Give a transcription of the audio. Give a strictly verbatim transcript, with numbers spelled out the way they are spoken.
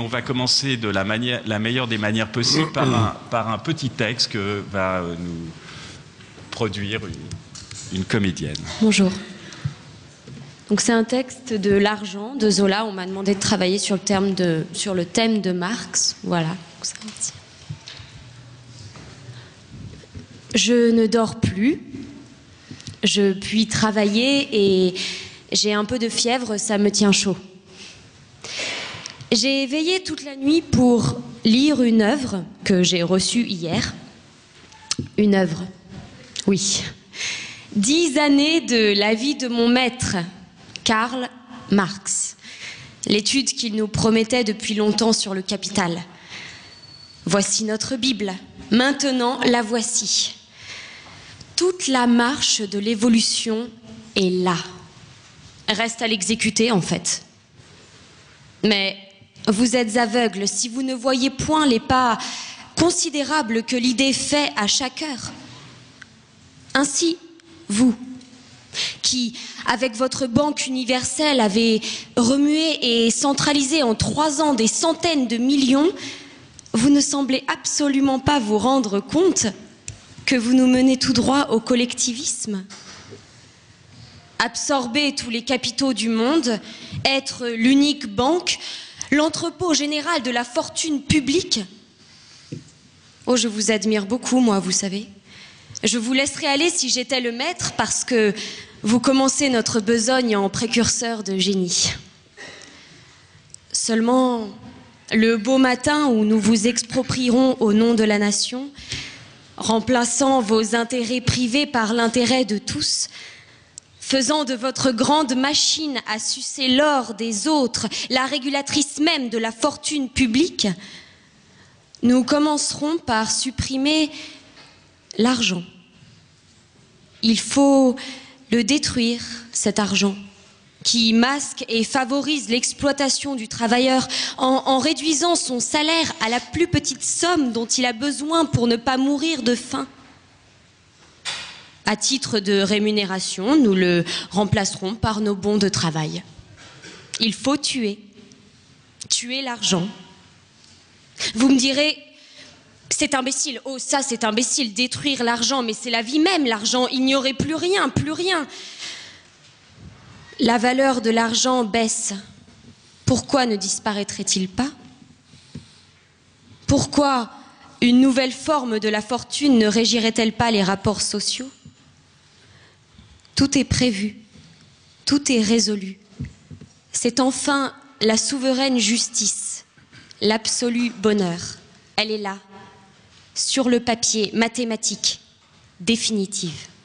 on va commencer de la, manière, la meilleure des manières possibles par un, par un petit texte que va nous produire une, une comédienne. Bonjour. Donc c'est un texte de L'argent de Zola. On m'a demandé de travailler sur le, terme de, sur le thème de Marx. Voilà. Je ne dors plus. Je puis travailler et j'ai un peu de fièvre, ça me tient chaud. J'ai veillé toute la nuit pour lire une œuvre que j'ai reçue hier. Une œuvre, oui. Dix années de la vie de mon maître, Karl Marx. L'étude qu'il nous promettait depuis longtemps sur le Capital. Voici notre Bible. Maintenant, la voici. Toute la marche de l'évolution est là. Reste à l'exécuter, en fait. Mais vous êtes aveugles si vous ne voyez point les pas considérables que l'idée fait à chaque heure. Ainsi, vous, qui, avec votre banque universelle, avez remué et centralisé en trois ans des centaines de millions, vous ne semblez absolument pas vous rendre compte que vous nous menez tout droit au collectivisme. Absorber tous les capitaux du monde, être l'unique banque, l'entrepôt général de la fortune publique. Oh, je vous admire beaucoup, moi, vous savez. Je vous laisserai aller si j'étais le maître, parce que vous commencez notre besogne en précurseur de génie. Seulement, le beau matin où nous vous exproprierons au nom de la nation, remplaçant vos intérêts privés par l'intérêt de tous, faisant de votre grande machine à sucer l'or des autres la régulatrice même de la fortune publique, nous commencerons par supprimer l'argent. Il faut le détruire, cet argent, qui masque et favorise l'exploitation du travailleur en, en réduisant son salaire à la plus petite somme dont il a besoin pour ne pas mourir de faim. À titre de rémunération, nous le remplacerons par nos bons de travail. Il faut tuer, tuer l'argent. Vous me direz, c'est imbécile, oh ça c'est imbécile, détruire l'argent, mais c'est la vie même, l'argent, il n'y aurait plus rien, plus rien. La valeur de l'argent baisse. Pourquoi ne disparaîtrait-il pas? Pourquoi une nouvelle forme de la fortune ne régirait-elle pas les rapports sociaux? Tout est prévu, tout est résolu. C'est enfin la souveraine justice, l'absolu bonheur. Elle est là, sur le papier, mathématique, définitive.